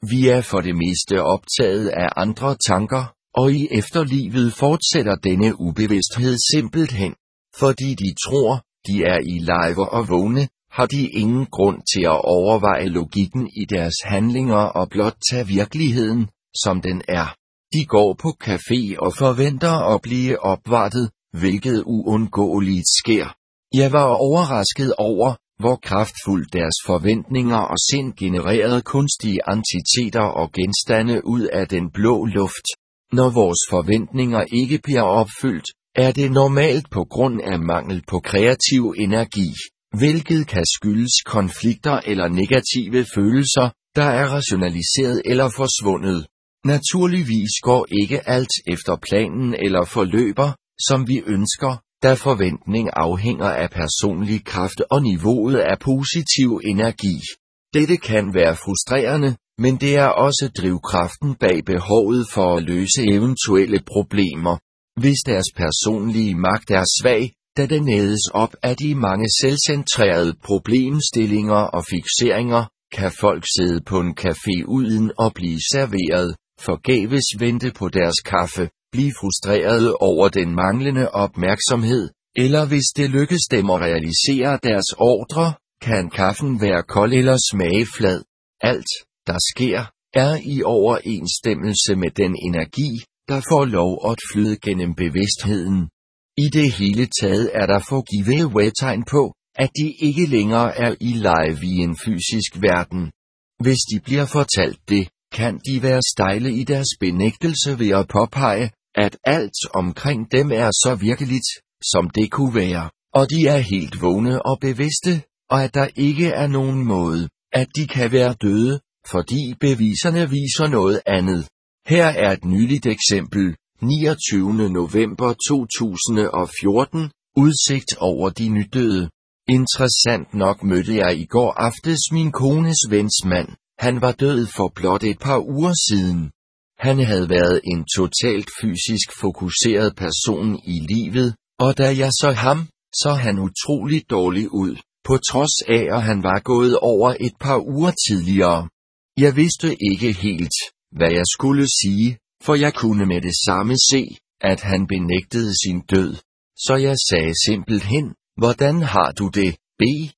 Vi er for det meste optaget af andre tanker, og i efterlivet fortsætter denne ubevidsthed simpelthen, fordi de tror, de er i live og vågne, har de ingen grund til at overveje logikken i deres handlinger og blot tage virkeligheden, som den er. De går på café og forventer at blive opvartet, hvilket uundgåeligt sker. Jeg var overrasket over, hvor kraftfuldt deres forventninger og sind genererede kunstige entiteter og genstande ud af den blå luft. Når vores forventninger ikke bliver opfyldt, er det normalt på grund af mangel på kreativ energi, hvilket kan skyldes konflikter eller negative følelser, der er rationaliseret eller forsvundet. Naturligvis går ikke alt efter planen eller forløber, som vi ønsker, da forventning afhænger af personlig kraft og niveauet af positiv energi. Dette kan være frustrerende, men det er også drivkraften bag behovet for at løse eventuelle problemer. Hvis deres personlige magt er svag, da den ædes op af de mange selvcentrerede problemstillinger og fikseringer, kan folk sidde på en café uden at blive serveret, forgæves vente på deres kaffe, blive frustrerede over den manglende opmærksomhed, eller hvis det lykkes dem at realisere deres ordre, kan kaffen være kold eller smage flad. Alt, der sker, er i overensstemmelse med den energi, der får lov at flyde gennem bevidstheden. I det hele taget er der for giveaway-tegn på, at de ikke længere er i live i en fysisk verden. Hvis de bliver fortalt det, kan de være stejle i deres benægtelse ved at påpege, at alt omkring dem er så virkeligt, som det kunne være, og de er helt vågne og bevidste, og at der ikke er nogen måde, at de kan være døde, fordi beviserne viser noget andet. Her er et nyligt eksempel, 29. november 2014, udsigt over de nydøde. Interessant nok mødte jeg i går aftes min kones vens mand. Han var død for blot et par uger siden. Han havde været en totalt fysisk fokuseret person i livet, og da jeg så ham, så han utroligt dårlig ud, på trods af at han var gået over et par uger tidligere. Jeg vidste ikke helt, hvad jeg skulle sige, for jeg kunne med det samme se, at han benægtede sin død. Så jeg sagde simpelthen, hvordan har du det, B?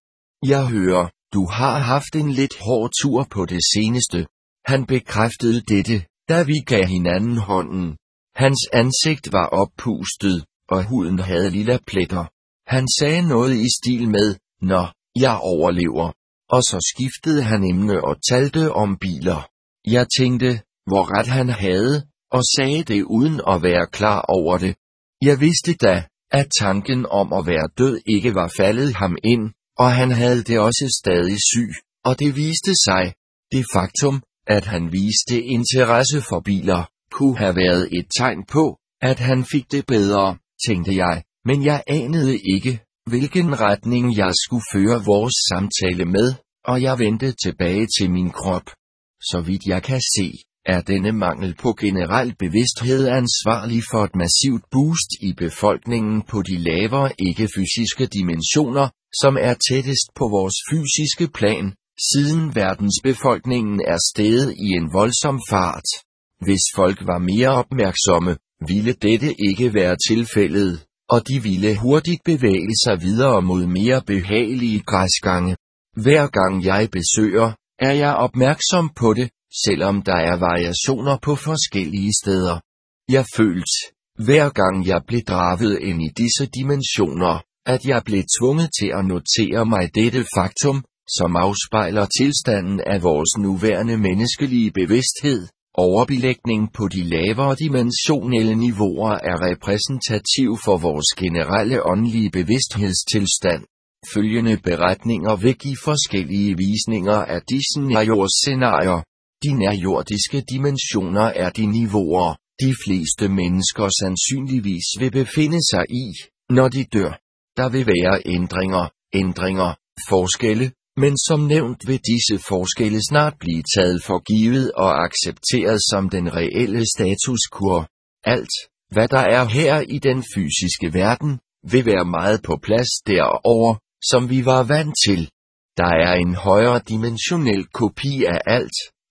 Jeg hører, du har haft en lidt hård tur på det seneste. Han bekræftede dette, da vi gav hinanden hånden. Hans ansigt var oppustet, og huden havde lille pletter. Han sagde noget i stil med, nå, jeg overlever. Og så skiftede han emne og talte om biler. Jeg tænkte, hvor ret han havde, og sagde det uden at være klar over det. Jeg vidste da, at tanken om at være død ikke var faldet ham ind, og han havde det også stadig syg, og det viste sig. Det faktum, at han viste interesse for biler, kunne have været et tegn på, at han fik det bedre, tænkte jeg, men jeg anede ikke, hvilken retning jeg skulle føre vores samtale med, og jeg vendte tilbage til min krop. Så vidt jeg kan se, er denne mangel på generel bevidsthed ansvarlig for et massivt boost i befolkningen på de lavere ikke-fysiske dimensioner, som er tættest på vores fysiske plan, siden verdensbefolkningen er steget i en voldsom fart. Hvis folk var mere opmærksomme, ville dette ikke være tilfældet, og de ville hurtigt bevæge sig videre mod mere behagelige græsgange. Hver gang jeg besøger, er jeg opmærksom på det, selvom der er variationer på forskellige steder. Jeg følte, hver gang jeg blev draget ind i disse dimensioner, at jeg blev tvunget til at notere mig dette faktum, som afspejler tilstanden af vores nuværende menneskelige bevidsthed. Overbelægning på de lavere dimensionelle niveauer er repræsentativ for vores generelle åndelige bevidsthedstilstand. Følgende beretninger vil give forskellige visninger af disse nærjordsscenarier. De nærjordiske dimensioner er de niveauer, de fleste mennesker sandsynligvis vil befinde sig i, når de dør. Der vil være ændringer, forskelle, men som nævnt vil disse forskelle snart blive taget for givet og accepteret som den reelle status quo. Alt, hvad der er her i den fysiske verden, vil være meget på plads derover, som vi var vant til. Der er en højere dimensionel kopi af alt,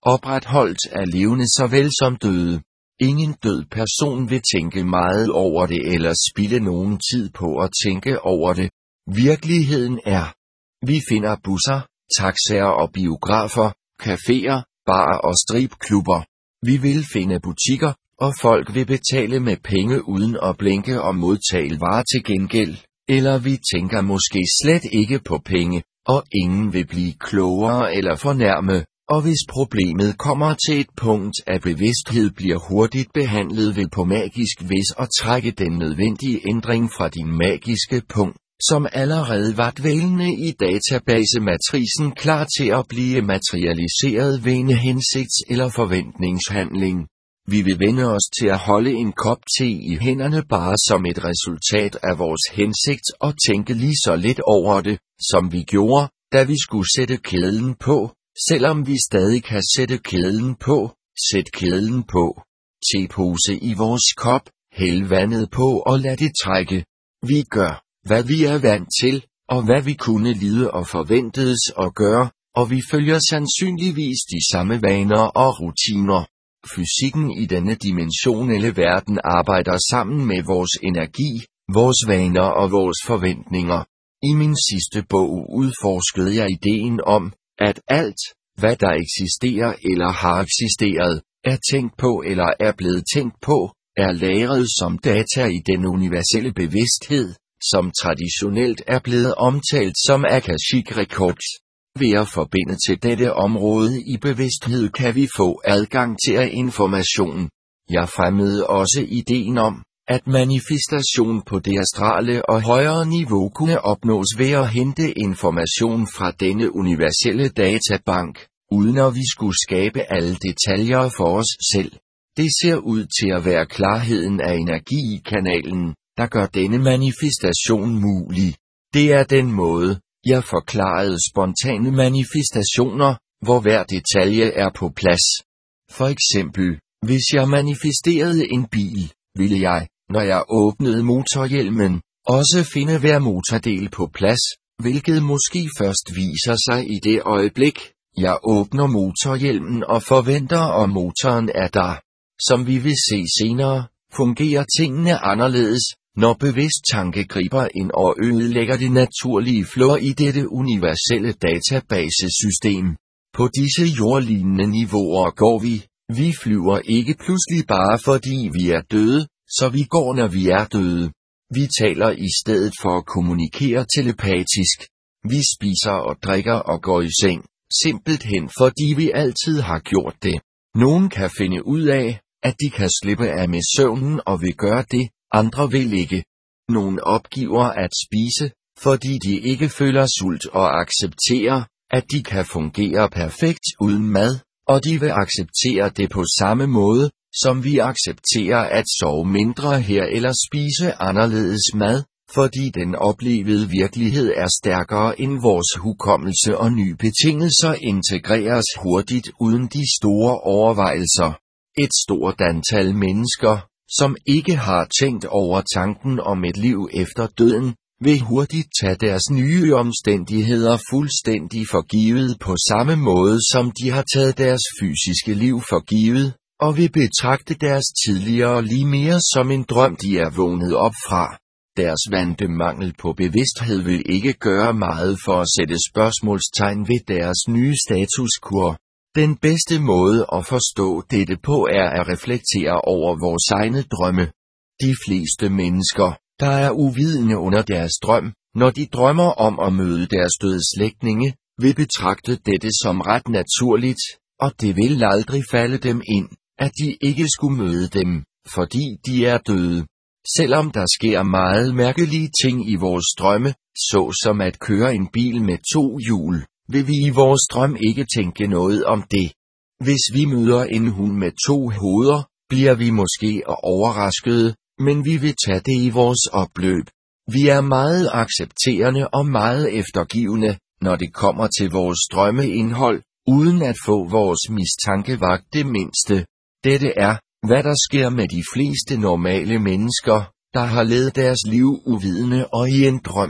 opretholdt af levende såvel som døde. Ingen død person vil tænke meget over det eller spilde nogen tid på at tænke over det. Virkeligheden er, vi finder busser, taxaer og biografer, caféer, barer og stripklubber. Vi vil finde butikker, og folk vil betale med penge uden at blinke og modtage varer til gengæld. Eller vi tænker måske slet ikke på penge, og ingen vil blive klogere eller fornærme. Og hvis problemet kommer til et punkt af bevidsthed bliver hurtigt behandlet ved på magisk vis at trække den nødvendige ændring fra din magiske punkt, som allerede var dvælende i databasematricen klar til at blive materialiseret ved en hensigts- eller forventningshandling. Vi vil vende os til at holde en kop te i hænderne bare som et resultat af vores hensigt og tænke lige så lidt over det, som vi gjorde, da vi skulle sætte kæden på. Selvom vi stadig kan sætte kæden på, sæt kæden på. Tepose i vores kop, hæld vandet på og lad det trække. Vi gør, hvad vi er vant til, og hvad vi kunne lide og forventedes at gøre, og vi følger sandsynligvis de samme vaner og rutiner. Fysikken i denne dimensionelle verden arbejder sammen med vores energi, vores vaner og vores forventninger. I min sidste bog udforskede jeg ideen om, at alt, hvad der eksisterer eller har eksisteret, er tænkt på eller er blevet tænkt på, er lagret som data i den universelle bevidsthed, som traditionelt er blevet omtalt som Akashic Records. Ved at forbinde til dette område i bevidsthed kan vi få adgang til information. Jeg fremmede også ideen om, at manifestation på det astrale og højere niveau kunne opnås ved at hente information fra denne universelle databank, uden at vi skulle skabe alle detaljer for os selv. Det ser ud til at være klarheden af energikanalen, der gør denne manifestation mulig. Det er den måde, jeg forklarede spontane manifestationer, hvor hver detalje er på plads. For eksempel, hvis jeg manifesterede en bil, ville jeg, når jeg åbnede motorhjelmen, også finde hver motordel på plads, hvilket måske først viser sig i det øjeblik, jeg åbner motorhjelmen og forventer at motoren er der. Som vi vil se senere, fungerer tingene anderledes, når bevidst tanke griber ind og ødelægger det naturlige flow i dette universelle databasesystem. På disse jordlignende niveauer går vi flyver ikke pludselig bare fordi vi er døde, så vi går når vi er døde. Vi taler i stedet for at kommunikere telepatisk. Vi spiser og drikker og går i seng, simpelthen fordi vi altid har gjort det. Nogen kan finde ud af, at de kan slippe af med søvnen og vil gøre det, andre vil ikke. Nogen opgiver at spise, fordi de ikke føler sult og accepterer, at de kan fungere perfekt uden mad, og de vil acceptere det på samme måde, som vi accepterer at sove mindre her eller spise anderledes mad, fordi den oplevede virkelighed er stærkere end vores hukommelse og nye betingelser integreres hurtigt uden de store overvejelser. Et stort antal mennesker, som ikke har tænkt over tanken om et liv efter døden, vil hurtigt tage deres nye omstændigheder fuldstændig for givet på samme måde som de har taget deres fysiske liv for givet, og vil betragte deres tidligere lige mere som en drøm de er vågnet op fra. Deres vante mangel på bevidsthed vil ikke gøre meget for at sætte spørgsmålstegn ved deres nye statuskur. Den bedste måde at forstå dette på er at reflektere over vores egne drømme. De fleste mennesker, der er uvidende under deres drøm, når de drømmer om at møde deres døde slægtninge, vil betragte dette som ret naturligt, og det vil aldrig falde dem ind, at de ikke skulle møde dem, fordi de er døde. Selvom der sker meget mærkelige ting i vores drømme, såsom at køre en bil med 2 hjul, vil vi i vores drøm ikke tænke noget om det. Hvis vi møder en hund med 2 hoveder, bliver vi måske overraskede, men vi vil tage det i vores opløb. Vi er meget accepterende og meget eftergivende, når det kommer til vores drømmeindhold, uden at få vores mistanke vagt det mindste. Dette er, hvad der sker med de fleste normale mennesker, der har levet deres liv uvidende og i en drøm.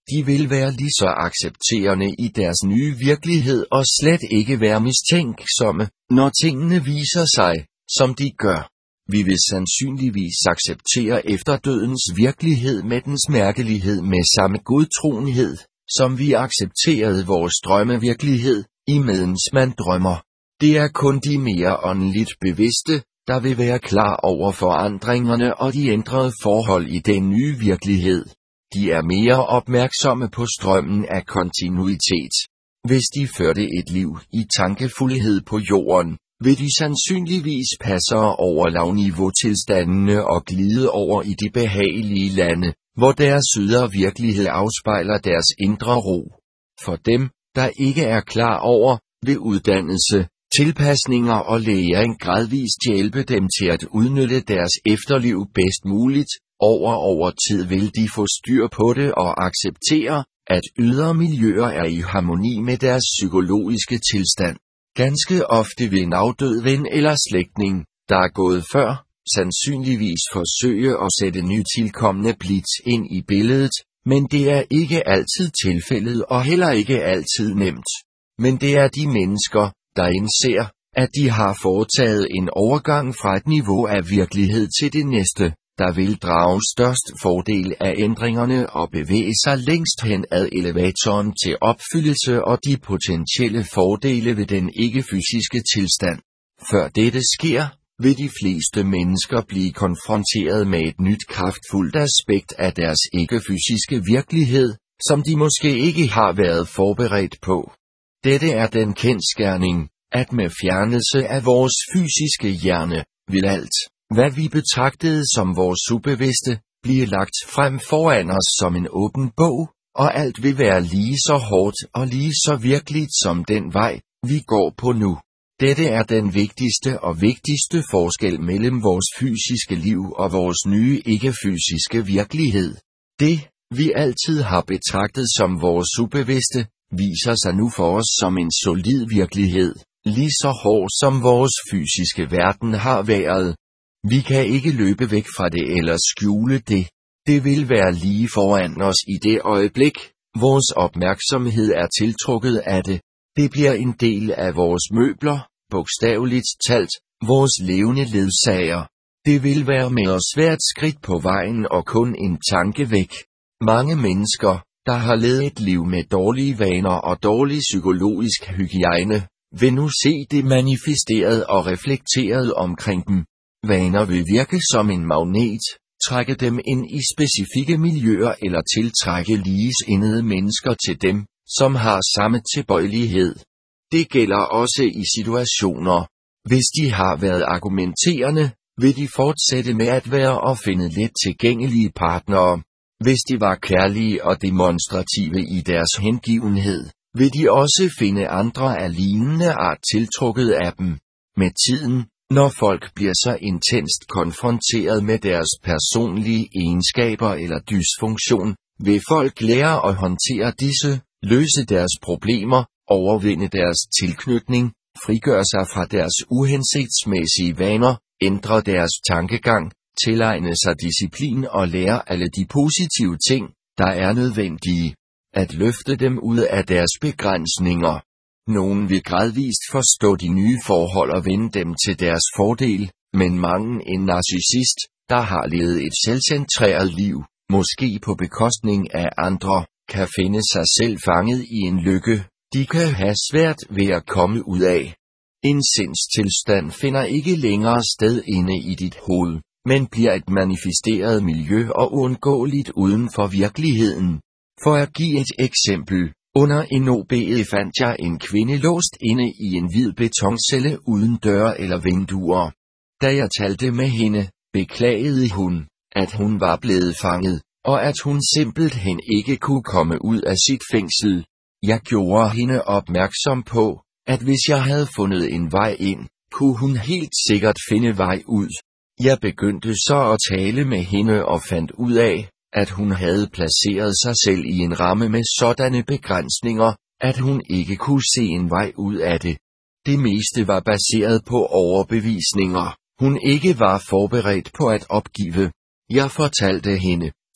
De vil være lige så accepterende i deres nye virkelighed og slet ikke være mistænksomme, når tingene viser sig, som de gør. Vi vil sandsynligvis acceptere efterdødens virkelighed med dens mærkelighed med samme godtroenhed, som vi accepterede vores drømmevirkelighed, imens man drømmer. Det er kun de mere åndeligt bevidste, der vil være klar over forandringerne og de ændrede forhold i den nye virkelighed. De er mere opmærksomme på strømmen af kontinuitet. Hvis de førte et liv i tankefuldhed på jorden, vil de sandsynligvis passe over lavniveau-tilstandene og glide over i de behagelige lande, hvor deres ydre virkelighed afspejler deres indre ro. For dem, der ikke er klar over, vil uddannelse, tilpasninger og læring gradvist hjælpe dem til at udnytte deres efterliv bedst muligt. Over tid vil de få styr på det og acceptere, at ydre miljøer er i harmoni med deres psykologiske tilstand. Ganske ofte vil en afdød ven eller slægtning, der er gået før, sandsynligvis forsøge at sætte nytilkommende blidt ind i billedet, men det er ikke altid tilfældet og heller ikke altid nemt. Men det er de mennesker, der indser, at de har foretaget en overgang fra et niveau af virkelighed til det næste, der vil drage størst fordel af ændringerne og bevæge sig længst hen ad elevatoren til opfyldelse og de potentielle fordele ved den ikke-fysiske tilstand. Før dette sker, vil de fleste mennesker blive konfronteret med et nyt kraftfuldt aspekt af deres ikke-fysiske virkelighed, som de måske ikke har været forberedt på. Dette er den kendsgerning, at med fjernelse af vores fysiske hjerne, vil alt, hvad vi betragtede som vores ubevidste, blive lagt frem foran os som en åben bog, og alt vil være lige så hårdt og lige så virkeligt som den vej, vi går på nu. Dette er den vigtigste forskel mellem vores fysiske liv og vores nye ikke-fysiske virkelighed. Det, vi altid har betragtet som vores ubevidste, viser sig nu for os som en solid virkelighed, lige så hård som vores fysiske verden har været. Vi kan ikke løbe væk fra det eller skjule det. Det vil være lige foran os i det øjeblik, vores opmærksomhed er tiltrukket af det. Det bliver en del af vores møbler, bogstaveligt talt, vores levende ledsager. Det vil være med os hvert skridt på vejen og kun en tanke væk. Mange mennesker, der har levet et liv med dårlige vaner og dårlig psykologisk hygiejne, vil nu se det manifesteret og reflekteret omkring dem. Vaner vil virke som en magnet, trække dem ind i specifikke miljøer eller tiltrække ligesindede mennesker til dem, som har samme tilbøjelighed. Det gælder også i situationer. Hvis de har været argumenterende, vil de fortsætte med at være og finde let tilgængelige partnere. Hvis de var kærlige og demonstrative i deres hengivenhed, vil de også finde andre af lignende art tiltrukket af dem. Med tiden, når folk bliver så intenst konfronteret med deres personlige egenskaber eller dysfunktion, vil folk lære at håndtere disse, løse deres problemer, overvinde deres tilknytning, frigøre sig fra deres uhensigtsmæssige vaner, ændre deres tankegang, tilegne sig disciplin og lære alle de positive ting, der er nødvendige. At løfte dem ud af deres begrænsninger. Nogen vil gradvist forstå de nye forhold og vende dem til deres fordel, men mange en narcissist, der har levet et selvcentreret liv, måske på bekostning af andre, kan finde sig selv fanget i en lykke, de kan have svært ved at komme ud af. En sindstilstand finder ikke længere sted inde i dit hoved, men bliver et manifesteret miljø og uundgåeligt uden for virkeligheden. For at give et eksempel, under en OB fandt jeg en kvinde låst inde i en hvid betoncelle uden døre eller vinduer. Da jeg talte med hende, beklagede hun, at hun var blevet fanget, og at hun simpelthen ikke kunne komme ud af sit fængsel. Jeg gjorde hende opmærksom på, at hvis jeg havde fundet en vej ind, kunne hun helt sikkert finde vej ud. Jeg begyndte så at tale med hende og fandt ud af, at hun havde placeret sig selv i en ramme med sådanne begrænsninger, at hun ikke kunne se en vej ud af det. Det meste var baseret på overbevisninger, hun ikke var forberedt på at opgive. Jeg fortalte hende,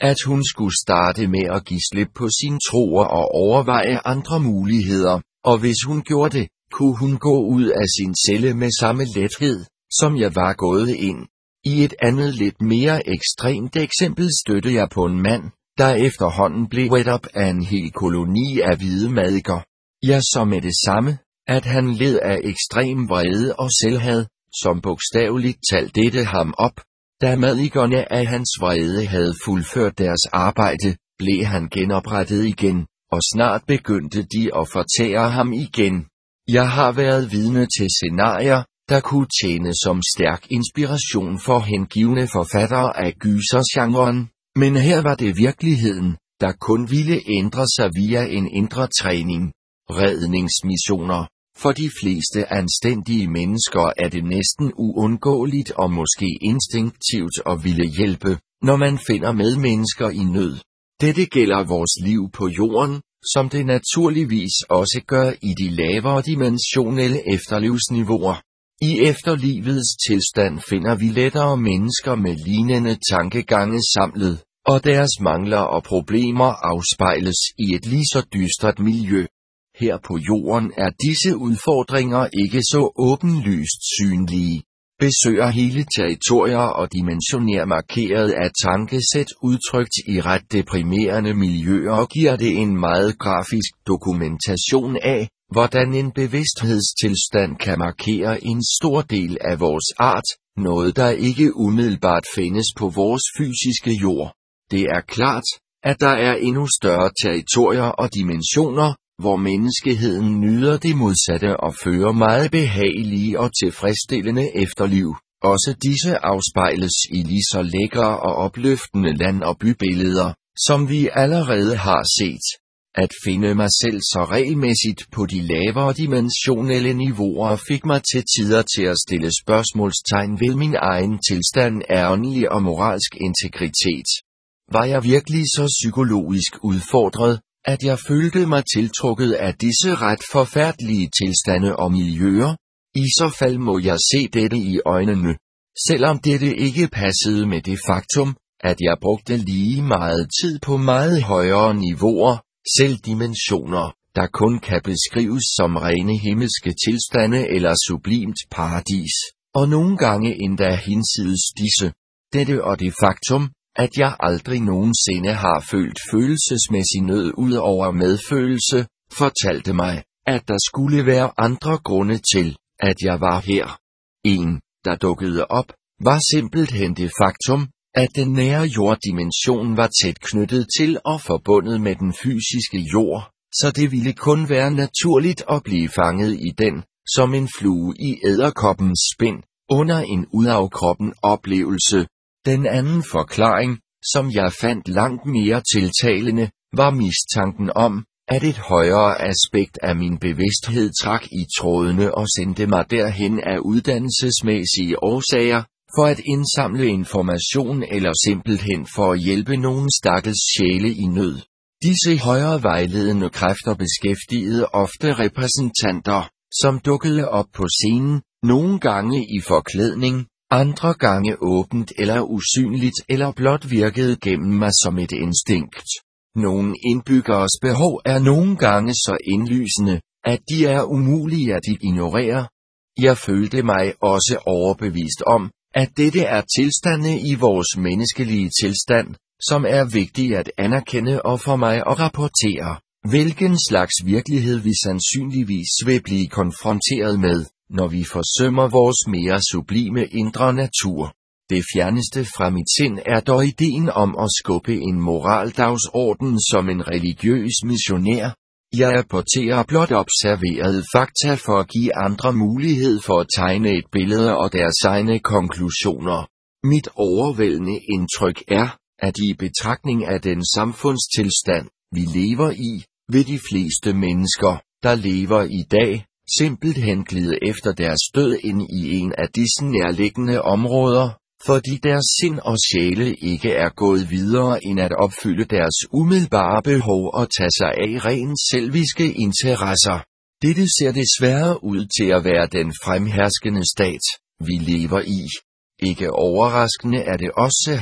at hun skulle starte med at give slip på sine troer og overveje andre muligheder, og hvis hun gjorde det, kunne hun gå ud af sin celle med samme lethed, som jeg var gået ind. I et andet lidt mere ekstremt eksempel stødte jeg på en mand, der efterhånden blev wet op af en hel koloni af hvide madikker. Jeg så med det samme, at han led af ekstrem vrede og selvhad, som bogstaveligt talt dette ham op. Da madikkerne af hans vrede havde fuldført deres arbejde, blev han genoprettet igen, og snart begyndte de at fortære ham igen. Jeg har været vidne til scenarier, der kunne tjene som stærk inspiration for hengivne forfattere af gysergenren, men her var det virkeligheden, der kun ville ændre sig via en indre træning. Redningsmissioner. For de fleste anstændige mennesker er det næsten uundgåeligt og måske instinktivt at ville hjælpe, når man finder medmennesker i nød. Dette gælder vores liv på jorden, som det naturligvis også gør i de lavere dimensionelle efterlivsniveauer. I efterlivets tilstand finder vi lettere mennesker med lignende tankegange samlet, og deres mangler og problemer afspejles i et lige så dystert miljø. Her på jorden er disse udfordringer ikke så åbenlyst synlige. Besøger hele territorier og dimensioner markeret af tankesæt udtrykt i ret deprimerende miljøer og giver det en meget grafisk dokumentation af, hvordan en bevidsthedstilstand kan markere en stor del af vores art, noget der ikke umiddelbart findes på vores fysiske jord. Det er klart, at der er endnu større territorier og dimensioner, hvor menneskeheden nyder det modsatte og fører meget behagelige og tilfredsstillende efterliv. Også disse afspejles i lige så lækre og opløftende land- og bybilleder, som vi allerede har set. At finde mig selv så regelmæssigt på de lavere dimensionelle niveauer fik mig til tider til at stille spørgsmålstegn ved min egen tilstand af åndelig og moralsk integritet. Var jeg virkelig så psykologisk udfordret, at jeg følte mig tiltrukket af disse ret forfærdelige tilstande og miljøer? I så fald må jeg se dette i øjnene. Selvom dette ikke passede med det faktum, at jeg brugte lige meget tid på meget højere niveauer, selv dimensioner, der kun kan beskrives som rene himmelske tilstande eller sublimt paradis, og nogle gange endda hinsides disse. Dette og det faktum, at jeg aldrig nogensinde har følt følelsesmæssig nød ud over medfølelse, fortalte mig, at der skulle være andre grunde til, at jeg var her. En, der dukkede op, var simpelthen det faktum, at den nære jorddimension var tæt knyttet til og forbundet med den fysiske jord, så det ville kun være naturligt at blive fanget i den, som en flue i edderkoppens spind, under en udafkroppen oplevelse. Den anden forklaring, som jeg fandt langt mere tiltalende, var mistanken om, at et højere aspekt af min bevidsthed trak i trådene og sendte mig derhen af uddannelsesmæssige årsager, for at indsamle information eller simpelthen for at hjælpe nogle stakkels sjæle i nød. Disse højere vejledende kræfter beskæftigede ofte repræsentanter, som dukkede op på scenen, nogle gange i forklædning, andre gange åbent eller usynligt eller blot virkede gennem mig som et instinkt. Nogle indbyggeres behov er nogle gange så indlysende, at de er umulige at ignorere. Jeg følte mig også overbevist om, at dette er tilstande i vores menneskelige tilstand, som er vigtige at anerkende og for mig at rapportere, hvilken slags virkelighed vi sandsynligvis vil blive konfronteret med, når vi forsømmer vores mere sublime indre natur. Det fjerneste fra mit sind er dog ideen om at skubbe en moraldagsorden som en religiøs missionær. Jeg apporterer blot observerede fakta for at give andre mulighed for at tegne et billede og deres egne konklusioner. Mit overvældende indtryk er, at i betragtning af den samfundstilstand, vi lever i, vil de fleste mennesker, der lever i dag, simpelthen glide efter deres død ind i en af disse nærliggende områder, fordi deres sind og sjæle ikke er gået videre end at opfylde deres umiddelbare behov og tage sig af rent selviske interesser. Dette ser desværre ud til at være den fremherskende stat, vi lever i. Ikke overraskende er det også her,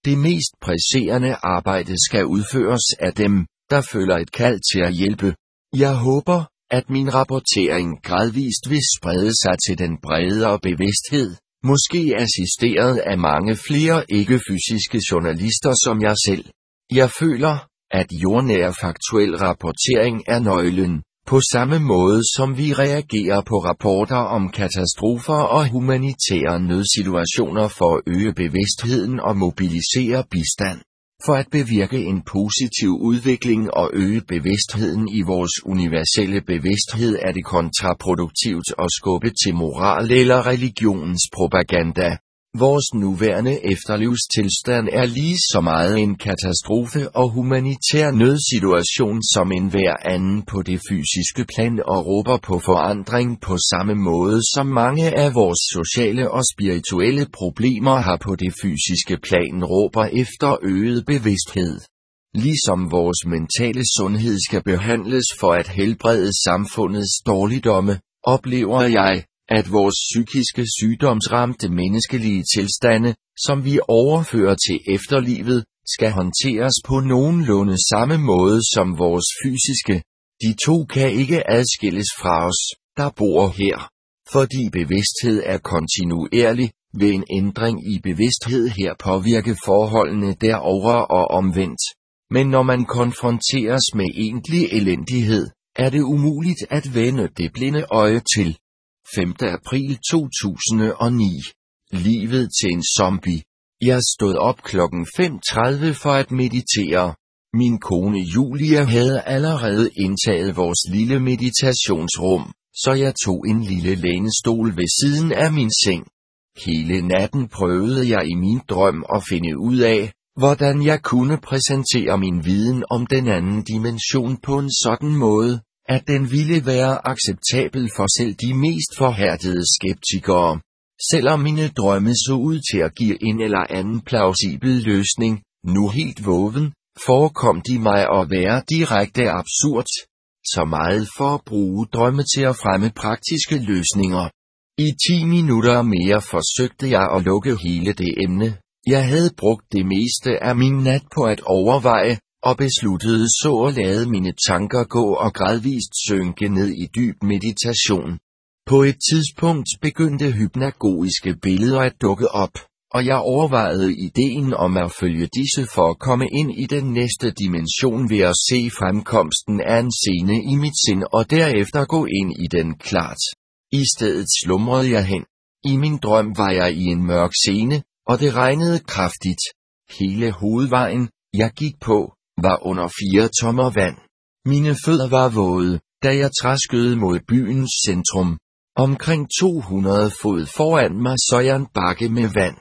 Det mest presserende arbejde skal udføres af dem, der føler et kald til at hjælpe. Jeg håber, at min rapportering gradvist vil sprede sig til den bredere bevidsthed, måske assisteret af mange flere ikke-fysiske journalister som jeg selv. Jeg føler, at jordnær faktuel rapportering er nøglen, på samme måde som vi reagerer på rapporter om katastrofer og humanitære nødsituationer for at øge bevidstheden og mobilisere bistand. For at bevirke en positiv udvikling og øge bevidstheden i vores universelle bevidsthed er det kontraproduktivt at skubbe til moral eller religionspropaganda. Vores nuværende efterlivstilstand er lige så meget en katastrofe og humanitær nødsituation som enhver anden på det fysiske plan og råber på forandring på samme måde som mange af vores sociale og spirituelle problemer har på det fysiske plan råber efter øget bevidsthed. Ligesom vores mentale sundhed skal behandles for at helbrede samfundets dårligdomme, oplever jeg, at vores psykiske sygdomsramte menneskelige tilstande, som vi overfører til efterlivet, skal håndteres på nogenlunde samme måde som vores fysiske. De to kan ikke adskilles fra os, der bor her. Fordi bevidsthed er kontinuerlig, vil en ændring i bevidsthed her påvirke forholdene derovre og omvendt. Men når man konfronteres med egentlig elendighed, er det umuligt at vende det blinde øje til. 5. april 2009. Livet til en zombie. Jeg stod op klokken 5:30 for at meditere. Min kone Julia havde allerede indtaget vores lille meditationsrum, så jeg tog en lille lænestol ved siden af min seng. Hele natten prøvede jeg i min drøm at finde ud af, hvordan jeg kunne præsentere min viden om den anden dimension på en sådan måde, at den ville være acceptabel for selv de mest forhærdede skeptikere. Selvom mine drømme så ud til at give en eller anden plausibel løsning, nu helt voven, forekom de mig at være direkte absurd. Så meget for at bruge drømme til at fremme praktiske løsninger. I 10 minutter mere forsøgte jeg at lukke hele det emne. Jeg havde brugt det meste af min nat på at overveje, og besluttede så at lade mine tanker gå og gradvist synke ned i dyb meditation. På et tidspunkt begyndte hypnagogiske billeder at dukke op, og jeg overvejede ideen om at følge disse for at komme ind i den næste dimension ved at se fremkomsten af en scene i mit sind og derefter gå ind i den klart. I stedet slumrede jeg hen. I min drøm var jeg i en mørk scene, og det regnede kraftigt. Hele hovedvejen, jeg gik på, var under 4 tommer vand. Mine fødder var våde, da jeg traskede mod byens centrum. Omkring 200 fod foran mig så jeg en bakke med vand.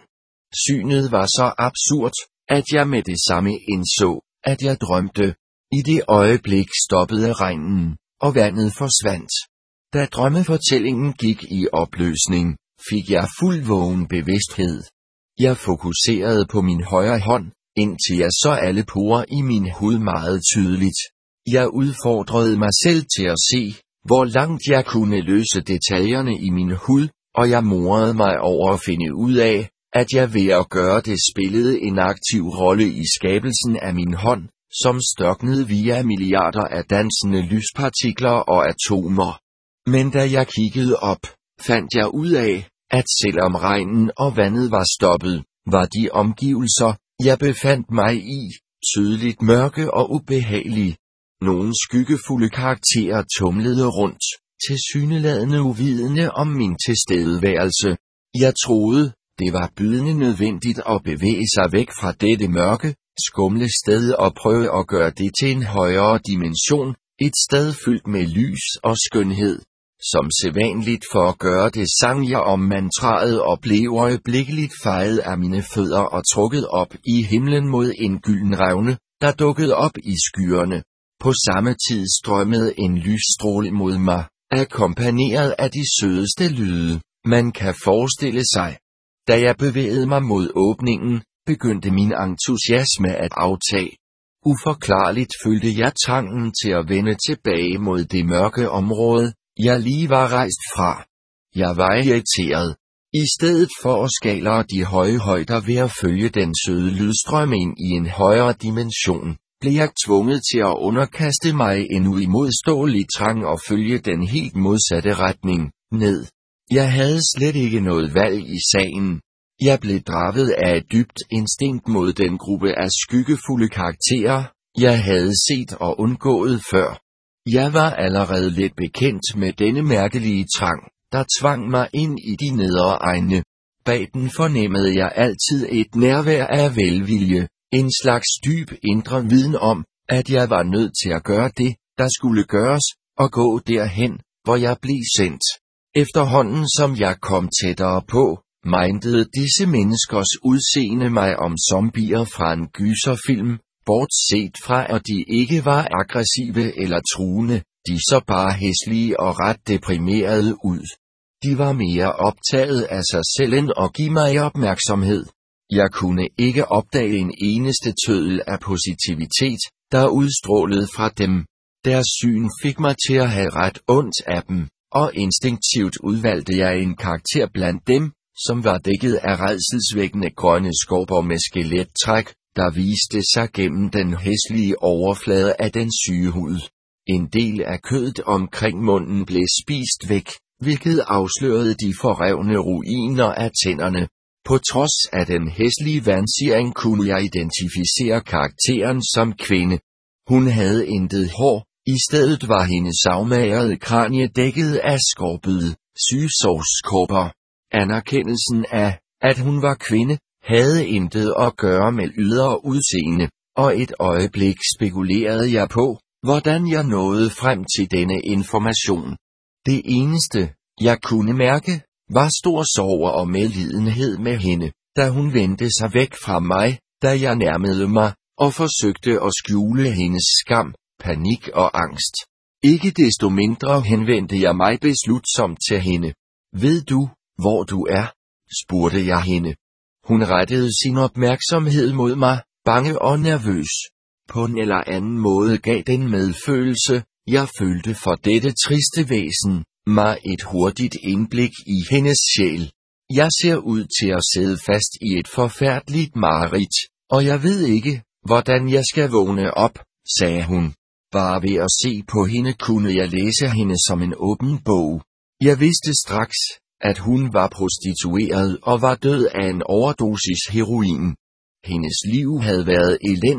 Synet var så absurd, at jeg med det samme indså, at jeg drømte. I det øjeblik stoppede regnen, og vandet forsvandt. Da drømmefortællingen gik i opløsning, fik jeg fuld vågen bevidsthed. Jeg fokuserede på min højre hånd, indtil jeg så alle porer i min hud meget tydeligt. Jeg udfordrede mig selv til at se, hvor langt jeg kunne løse detaljerne i min hud, og jeg morede mig over at finde ud af, at jeg ved at gøre det spillede en aktiv rolle i skabelsen af min hånd, som størknede via milliarder af dansende lyspartikler og atomer. Men da jeg kiggede op, fandt jeg ud af, at selvom regnen og vandet var stoppet, var de omgivelser, jeg befandt mig i, tydeligt mørke og ubehagelige. Nogle skyggefulde karakterer tumlede rundt, tilsyneladende uvidende om min tilstedeværelse. Jeg troede, det var bydende nødvendigt at bevæge sig væk fra dette mørke, skumle sted og prøve at gøre det til en højere dimension, et sted fyldt med lys og skønhed. Som sædvanligt for at gøre det sang jeg om mantraet og blev øjeblikkeligt fejet af mine fødder og trukket op i himlen mod en gylden revne, der dukkede op i skyerne. På samme tid strømmede en lysstråle mod mig, akkompagneret af de sødeste lyde, man kan forestille sig. Da jeg bevægede mig mod åbningen, begyndte min entusiasme at aftage. Uforklarligt følte jeg trangen til at vende tilbage mod det mørke område, jeg lige var rejst fra. Jeg var irriteret. I stedet for at skalere de høje højder ved at følge den søde lydstrøm ind i en højere dimension, blev jeg tvunget til at underkaste mig en uimodståelig trang og følge den helt modsatte retning, ned. Jeg havde slet ikke noget valg i sagen. Jeg blev draget af et dybt instinkt mod den gruppe af skyggefulde karakterer, jeg havde set og undgået før. Jeg var allerede lidt bekendt med denne mærkelige trang, der tvang mig ind i de nedre egne. Bag den fornemmede jeg altid et nærvær af velvilje, en slags dyb indre viden om, at jeg var nødt til at gøre det, der skulle gøres, og gå derhen, hvor jeg blev sendt. Efterhånden som jeg kom tættere på, mindede disse menneskers udseende mig om zombier fra en gyserfilm, bortset fra at de ikke var aggressive eller truende, de så bare hæslige og ret deprimerede ud. De var mere optaget af sig selv end at give mig opmærksomhed. Jeg kunne ikke opdage en eneste tøddel af positivitet, der udstrålede fra dem. Deres syn fik mig til at have ret ondt af dem, og instinktivt udvalgte jeg en karakter blandt dem, som var dækket af rædselsvækkende grønne skorper med skelettræk, der viste sig gennem den hæslige overflade af den syge hud. En del af kødet omkring munden blev spist væk, hvilket afslørede de forrevne ruiner af tænderne. På trods af den hæslige vansirring kunne jeg identificere karakteren som kvinde. Hun havde intet hår, i stedet var hendes afmagrede kranie dækket af skorpede, sygesårskåber. Anerkendelsen af, at hun var kvinde, havde intet at gøre med ydre udseende, og et øjeblik spekulerede jeg på, hvordan jeg nåede frem til denne information. Det eneste, jeg kunne mærke, var stor sorg og medlidenhed med hende, da hun vendte sig væk fra mig, da jeg nærmede mig, og forsøgte at skjule hendes skam, panik og angst. Ikke desto mindre henvendte jeg mig beslutsomt til hende. Ved du, hvor du er? Spurgte jeg hende. Hun rettede sin opmærksomhed mod mig, bange og nervøs. På en eller anden måde gav den medfølelse, jeg følte for dette triste væsen, mig et hurtigt indblik i hendes sjæl. Jeg ser ud til at sidde fast i et forfærdeligt mareridt, og jeg ved ikke, hvordan jeg skal vågne op, sagde hun. Bare ved at se på hende kunne jeg læse hende som en åben bog. Jeg vidste straks, at hun var prostitueret og var død af en overdosis heroin. Hendes liv havde været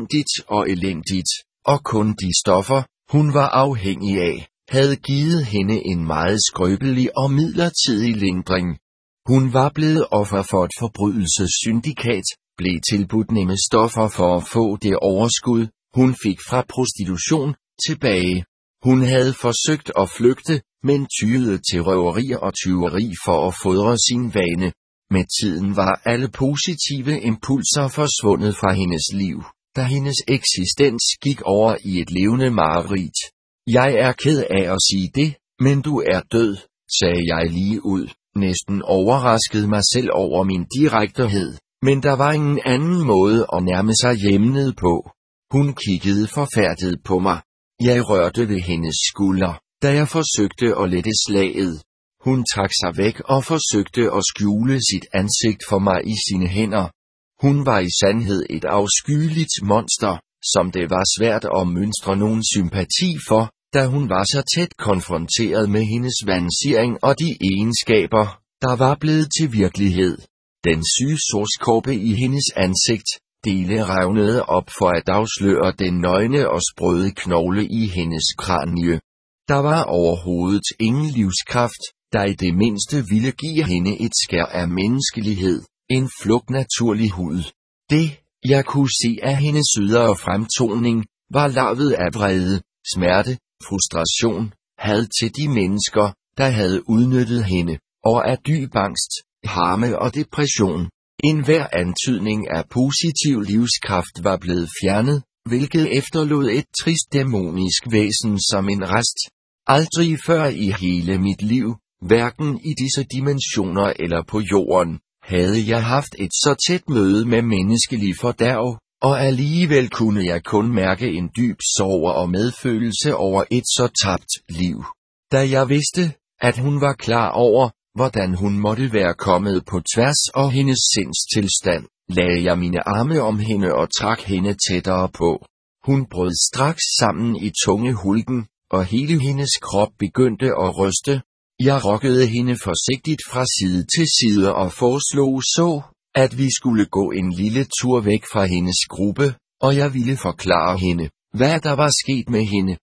elendigt, og kun de stoffer, hun var afhængig af, havde givet hende en meget skrøbelig og midlertidig lindring. Hun var blevet offer for et forbrydelsessyndikat, blev tilbudt nemme stoffer for at få det overskud, hun fik fra prostitution, tilbage. Hun havde forsøgt at flygte, men tyede til røveri og tyveri for at fodre sin vane. Med tiden var alle positive impulser forsvundet fra hendes liv, da hendes eksistens gik over i et levende mareridt. Jeg er ked af at sige det, men du er død, sagde jeg lige ud, næsten overraskede mig selv over min direktehed, men der var ingen anden måde at nærme sig hjemmet på. Hun kiggede forfærdet på mig. Jeg rørte ved hendes skulder, da jeg forsøgte at lette slaget. Hun trak sig væk og forsøgte at skjule sit ansigt for mig i sine hænder. Hun var i sandhed et afskyeligt monster, som det var svært at mønstre nogen sympati for, da hun var så tæt konfronteret med hendes vansirring og de egenskaber, der var blevet til virkelighed. Den syge sårskorpe i hendes ansigt, dele revnede op for at afsløre den nøgne og sprøde knogle i hendes kranie. Der var overhovedet ingen livskraft, der i det mindste ville give hende et skær af menneskelighed, en flugtnaturlig hud. Det, jeg kunne se af hendes ydre fremtoning, var lavet af vrede, smerte, frustration, had til de mennesker, der havde udnyttet hende, og af dyb angst, harme og depression. Enhver antydning af positiv livskraft var blevet fjernet, hvilket efterlod et trist dæmonisk væsen som en rest. Aldrig før i hele mit liv, hverken i disse dimensioner eller på jorden, havde jeg haft et så tæt møde med menneskelig fordærv, og alligevel kunne jeg kun mærke en dyb sorg og medfølelse over et så tabt liv. Da jeg vidste, at hun var klar over, hvordan hun måtte være kommet på tværs af hendes sindstilstand, lagde jeg mine arme om hende og trak hende tættere på. Hun brød straks sammen i tunge hulken, og hele hendes krop begyndte at ryste. Jeg rokkede hende forsigtigt fra side til side og foreslog så, at vi skulle gå en lille tur væk fra hendes gruppe, og jeg ville forklare hende, hvad der var sket med hende.